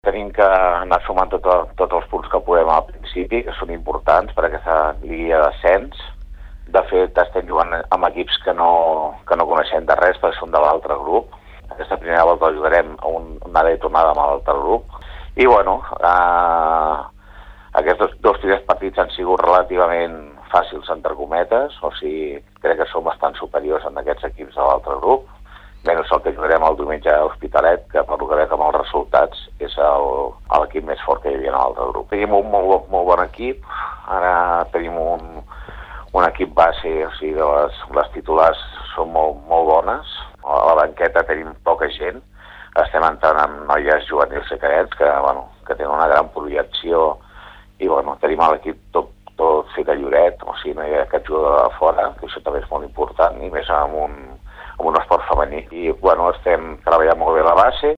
Tenim que anar sumant tots els punts que podem al principi, que són importants per aquesta lliga d'ascens. De fet, estem jugant amb equips que no coneixem de res, perquè són de l'altre grup. Aquesta primera volta jugarem una anada i tornada amb l'altre grup. I, bueno, aquests dos primers partits han sigut relativament fàcils, entre cometes, o sigui, crec que som bastant superiors en aquests equips de l'altre grup, menys el que jugarem el diumenge a Hospitalet, que per lo que veig amb els resultats és l'equip més fort que hi havia en l'altre grup. Tenim un molt bon equip, ara tenim un equip base, o sigui, les titulars són molt bones, a la banqueta tenim poca gent, estem entrant amb noies juvenils i cadets que tenen una gran projecció i tenim l'equip tot fet a Lloret, o sigui, no hi ha cap jugador de fora, que això també és molt important, i més amb un esport femení. I estem treballant molt bé la base